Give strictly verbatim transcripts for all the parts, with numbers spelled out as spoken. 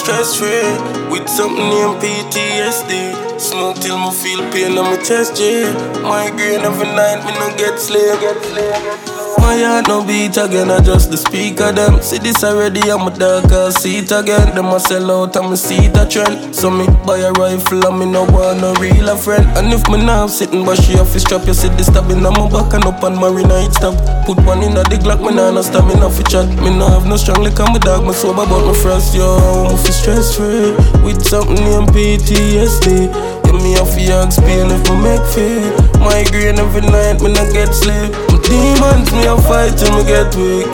stress free with something named P T S D. Smoke till me feel pain on my chest, yeah. Migraine every night, me no get sleep. My heart no beat again, I just the speaker them. See this already, I'm a darker seat again. Them a sell out and me see the trend. So me buy a rifle and me no want no real a friend. And if me now sitting but she off his strap, you see the stabbing on my back and up on my night stop. Put one in the Glock, me nah no stamina for chat. Me no have no strong liquor, me dog, me sober but me frost, yo. Me feel stress free with something named P T S D. Give me off your pain if me make fear. Migraine every night, me no get sleep. My demons, me a fight till me get weak.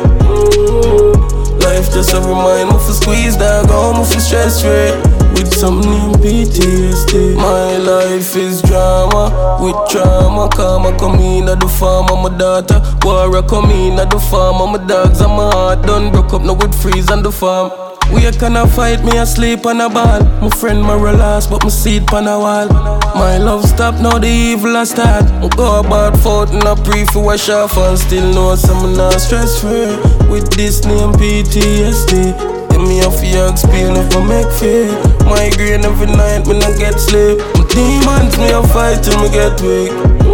mm. Life just a remind me for squeeze dog, oh, me for stress free with something named P T S D. My life is drama with trauma. Karma come in at the farm, I'm a daughter. War come in at the farm, I'm a dogs, I'm a heart done broke up now with freeze on the farm. We a kinda fight, me asleep on a ball. My friend my relax, but me see it on a wall. My love stop, now the evil a start. I go about forth and I pray for wash off and still know some not stress free with this name P T S D. Give me off your pain if I make fear. Migraine every night, me not get sleep. My demons, me a fight till me get weak.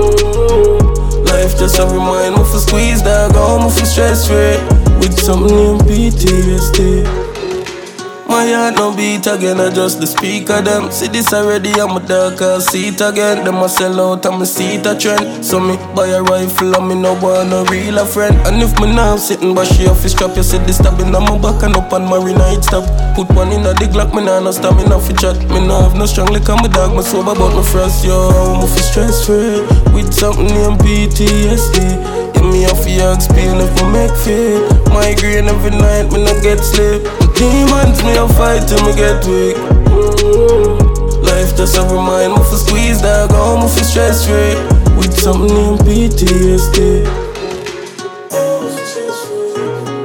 mm. Life just a remind me for squeeze dog, oh, me for stress free with something named P T S D. My heart no beat again, I just the speaker them. See this already, I'm a darker seat again. Them a sell out and me see the trend. So me buy a rifle and me no want no real a friend. And if me now sitting but she off his strap, you see the stabbing on my back and up on my night stop. Put one in the Glock, me nah no stamina for chat. Me no have no strong liquor, me dog, me sober but me frost, yo. Me feel stress free with something named P T S D. Give me off your pain if me make fear. Migraine every night, me no get sleep. Demons, me a fight till me get weak. mm. Life just a remind me for squeeze dog, oh, me feel stress free with something named P T S D.